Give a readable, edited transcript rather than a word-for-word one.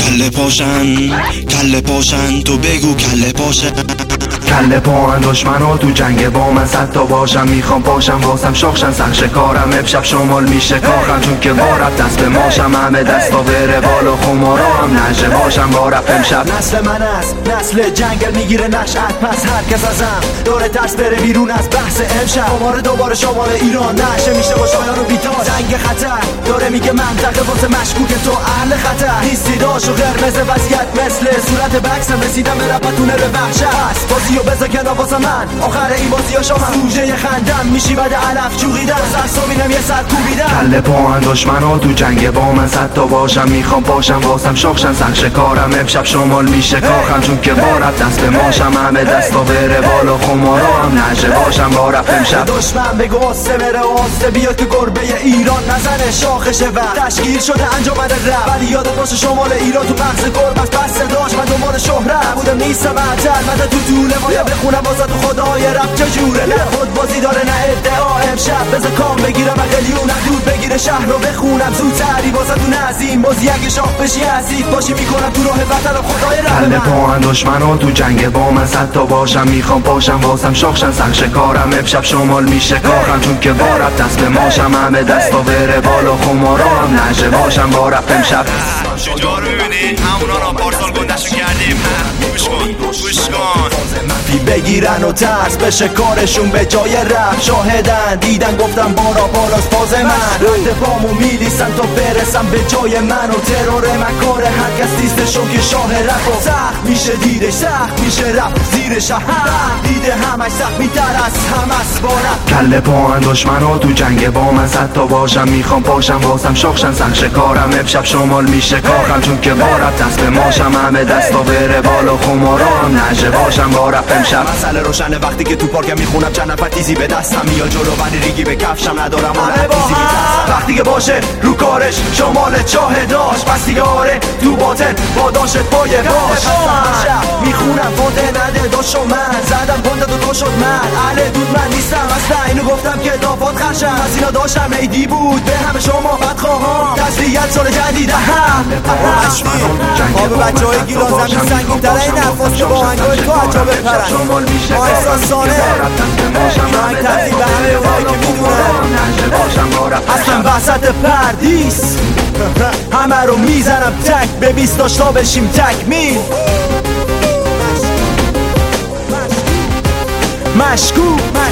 کله پاشن تو بگو کله پاشن. کله پاهن دشمنو تو جنگ با من صد تا باشم. میخوام پاشم واسم شاخشن سخش کارم امشب شمال میشه کاخم. چون که وارب دست به ماشم همه دستا بره بالا خمارا هم نشه باشم وارب امشب. نسل من است نسل جنگل میگیره نشأت پس هر کس ازم داره ترس بره بیرون از بحث امشب. دوباره شمال ایران نشه میشه با شایان و بیتار. زنگ خطر داره میگه منطقه واسه مشکوک تو اهل خطر. هیستی داش و قرمز وضعیت مثل صورت بکسم رسیدم به رپتونه به وحشت هست. بازیو بذار کنار واسه من آخر این بازی‌ها شما سوژه خندم میشی بعد علف چوغیدم سرسابینم یه سر کوبیدم. کله پاهن دشمنو تو جنگ با من صد تا باشم. میخوام پاشم واسم شاخشن سخش کارم امشب شمال میشه کاخم. چون که وارب دست به ماشم همه دستا بره بالا خمارا هم نشه باشم وارب امشب. دشمن بگو آسه بره آسه بیا که گربه ایران نزنه شاخشه و تشکیل شده انجامن رپ. ولی یادت باشه شمال ایران تو بحث گربت بس داشت من دنبال شهرت بودم نیستم معطل من تو طول مایه بخونم واسه تو خدای رپ چجوره. نه خود بازی داره نه ادعا امشب بذار کام بگیرم اقلیون دود بگیره شهر رو بخونم زودتری واسه تو نزیم بازی اگه شاخ بشی عزیز باشی میکنم تو راه وطن و خدای رپ. کله پاهن دشمنو تو جنگ با من صد تا باشم. میخوام پاشم واسم شاخشن سخش کارم امشب شمال میشه کاخم. چون که وارب دست به ماشم همه دستا بره بالا خمارا هم نشه باشم وارب امشب. شجاع رو ببینی همونا را پارسال گندشو کردیم. گوش کن بگیرن و ترس بشه کارشون به جای رپ. شاهدن دیدن گفتم باراست فاز من. رد پامو میلیسن تا برسم به جای من. و ترور مکار هر کس نیستشون که شاه رپ. و سخت میشه دیدش سخت میشه رپ زیرش دیده همش سخت میتر از همس با رپ. کله پاهن دشمنو تو جنگ با من صد تا باشم. میخوام پاشم واسم شاخشن سخش کارم امشب شمال میشه کاخم. چون که وارب دست به ماشم همه دستا بره بالا خمارا هم نشه باشم وارب امشب. مسئله روشنه وقتی که تو پارکم میخونم چند نفر تیزی به دستم میاد جلو ولی ریگی به کفشم ندارم وقتی که باشه رو کارش شمال چاه داشت پس دیگه آره تو باطن با داشت پای باش. میخونم فاده نده داشو من زدم گنده دو شد من اهل دود من نیستم اصلا اینو گفتم که دافات خرشم. از اینا داشتم ایدی بود به همه شما بدخواهام تسلیت سال جدید آب بچه های گیلان زمین سنگین تره این نفاس که با هنگای تو عجا بپرن ما احساسانه شاید ترزی به همه اونایی که میدونن اصلا وسط پردیس همه رو میزنم تک به 20 تا بشیم تکمیل. مشکوک